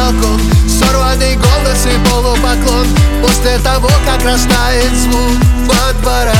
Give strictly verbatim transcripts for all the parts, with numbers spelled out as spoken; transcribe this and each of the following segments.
балкон, сорванный голос и полупоклон после того, как растает звук во дворах.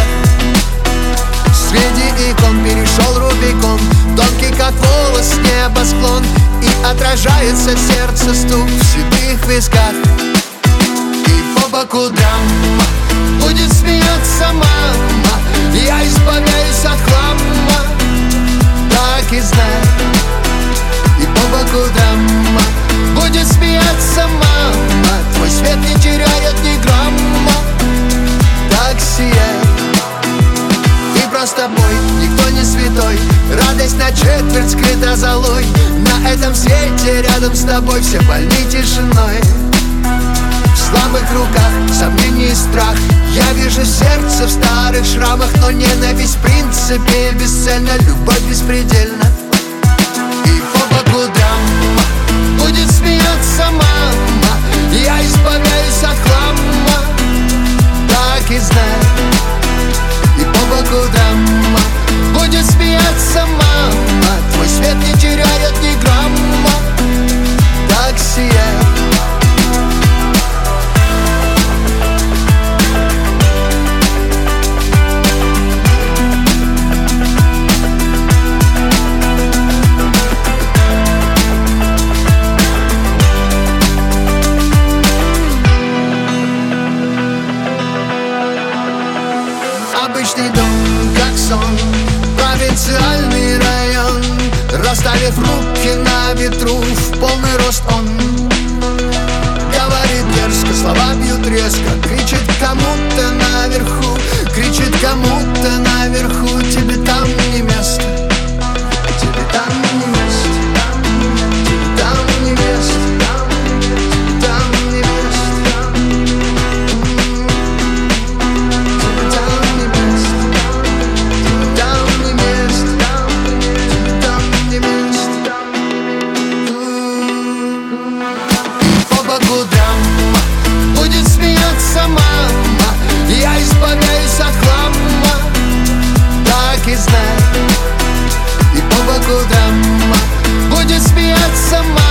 Среди икон перешел Рубикон, тонкий как волос небосклон, и отражается сердце стук в седых висках. И по боку драма, будет смеяться мама, я избавляюсь от хлама, так и знай. И по боку драма, будет смеяться мама, твой свет не теряет ни грамма, так сияй. Ты просто бой, никто не святой, радость на четверть скрыта золой. На этом свете рядом с тобой все больны тишиной. В слабых руках сомнения и страх, я вижу сердце в старых шрамах. Но ненависть в принципе бесцельна, любовь беспредельна. И по боку драма, будет смеяться мама, я избавляюсь от хлама, так и знай. И по боку драма, будет смеяться мама, твой свет не теряет ни грамма, так сияй. Обычный дом, как сон, провинциальный район, расставив руки на ветру, в полный рост он говорит дерзко, слова бьют резко, кричит кому-то наверху, кричит кому-то наверху, тебе там не место, тебе там не место, тебе там не место, тебе там не место. Будет смеяться мама, я избавляюсь от хлама, так и знай. И по боку драма, будет смеяться мама.